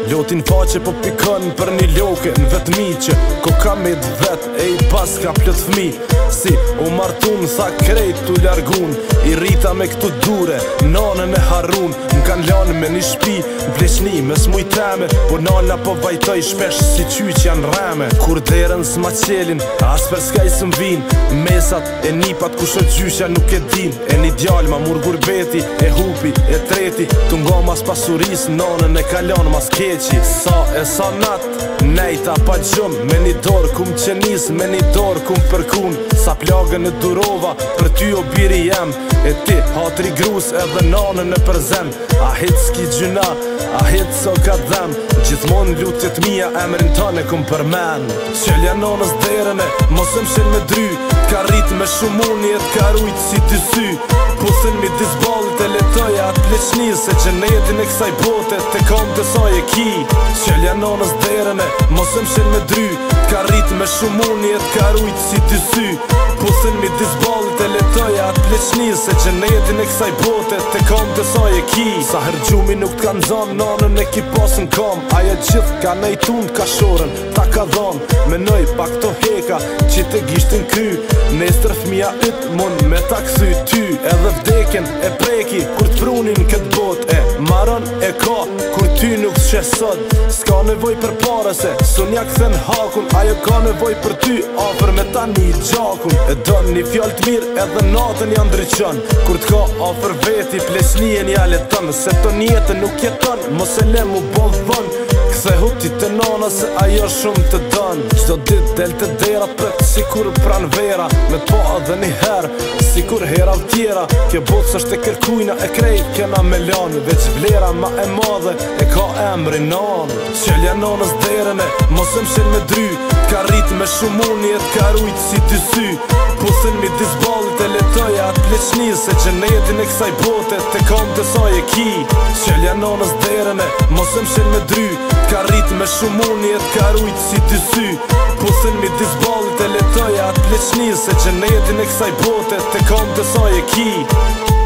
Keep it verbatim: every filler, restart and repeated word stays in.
Lotin faqe po pikon për një loke në vetëmi që ko ka me vet e i pas ka plët fmi. Si u martun tha krejt t'u largun, i rita me këtu dure nanën e harun. M'kan lanë me një shpi bleqni me s'muj teme, po nalla po vajtoj shpesh si qyq janë reme. Kur derën s'ma qelin as për skaj së m'vin, mesat e nipat ku shë gjysha nuk e din. E një djall ma mur gurbeti e hupi e treti, t'u nga mas pasuris nanën e kalon mas keqi. Sa e sa nat, nejta pa gjum, me një dorë kum qenis, me një dorë kum përkun. Sa plagën e durova, për ty o biri jem, e ti hatri grus edhe nanën e përzem. A hit s'ki gjuna, a hit so ka dhem, gjithmon lutjet mija emrin tane kum përmen. Qelja nanës derën e, mos e mshen me dry, t'ka rrit me shumuni e t'ka rujt si dy sy. Pusin mi disballit e letoja atë pleqni, se gjenetin e kësaj bote te kam të saj e ki. Qelja nanës derën e, mos e mshen me dry, t'ka rrit me shumuni e t'ka rujt si dy sy. Pusin mi disballit e letoja atë pleqni, se gjenetin e kësaj bote te kam të saj e ki. Sa her gjumi nuk t'kan zan, nanën e ki pasën kam. Aja gjith ka nejtun t'ka shorën, ta ka dhan. Menoj pa këto heka që te gishtin kry, nestër fmija yt mund me ta kthy ty. Edhe vdekjen e preki kur t'prunin këtë bot, e maron e ka kur ty nuk t'she sot. S'ka nevoj për pare se sun ja kthen hakun, ajo ka nevoj për ty afer me ta një gjakun. E don një fjall t'mir edhe natën ja ndryqon, kur t'ka afer veti pleqnien ja leton. Se ton jetën nuk jeton, mos e le mu bo dhon, kthe huti të nana se ajo shumë të don. Qdo dit del të derat prek si kur pran vera, me t'po edhe një her si kur hera tjera. Kjo botë s'është e kërkujna e krejt kena me lanë, veç vlera ma e madhe e ka emri nan. Qelja nanës derën e, mos e mshen me dry, t'ka rrit me shumuni e t'ka rujt si dy sy. Pusin mi disballit e letoja atë pleqni, se gjenetin e kësaj bote te kam të saj e ki. Qelja nanës derën e, mos e mshen me dry, t'ka rrit me shumuni e t'ka rujt si dy sy. Pusin mi disballit e letoja atë pleqni, se gjenetin e kësaj bote te kam të saj e ki.